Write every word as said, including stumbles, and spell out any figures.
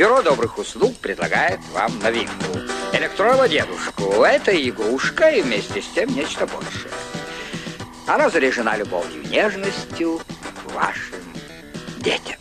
Бюро добрых услуг предлагает вам новинку. Электроводедушку. Это игрушка и вместе с тем нечто большее. Она заряжена любовью и нежностью к вашим детям.